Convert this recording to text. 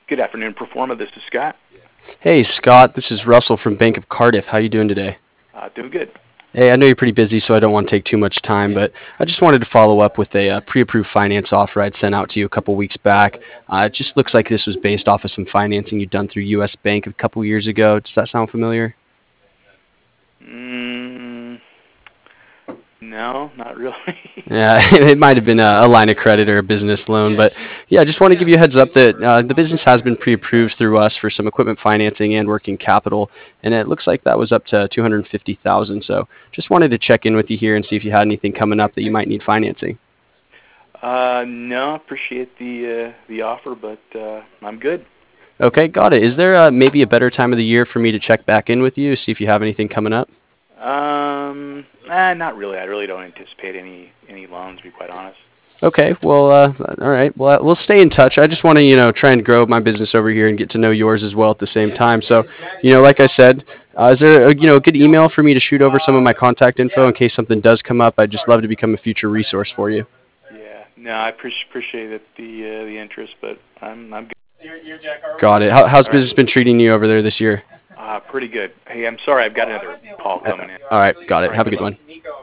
Good afternoon, Performa. This is Scott. Hey Scott, this is Russell from Bank of Cardiff. How you doing today? Doing good. Hey, I know you're pretty busy, so I don't want to take too much time, but I just wanted to follow up with a pre-approved finance offer I'd sent out to you a couple weeks back. It just looks like this was based off of some financing you'd done through U.S. Bank a couple years ago. Does that sound familiar? Mm, no, not really. Yeah, it might have been a line of credit or a business loan, but yeah, I just want to give you a heads up that the business has been pre-approved through us for some equipment financing and working capital, and it looks like that was up to 250,000. So just wanted to check in with you here and see if you had anything coming up that you might need financing. No, appreciate the offer, but I'm good. Okay, got it. Is there maybe a better time of the year for me to check back in with you, see if you have anything coming up? Not really. I really don't anticipate any loans, to be quite honest. Okay, well, all right. Well, we'll stay in touch. I just want to, try and grow my business over here and get to know yours as well at the same time. So, like I said, is there, a good email for me to shoot over some of my contact info in case something does come up? I'd just love to become a future resource for you. Yeah, no, I appreciate it, the interest, but I'm good. Got it. How's All right. business been treating you over there this year? Pretty good. Hey, I'm sorry, I've got another call coming in. All right, got All it. right, Have a good good luck. one.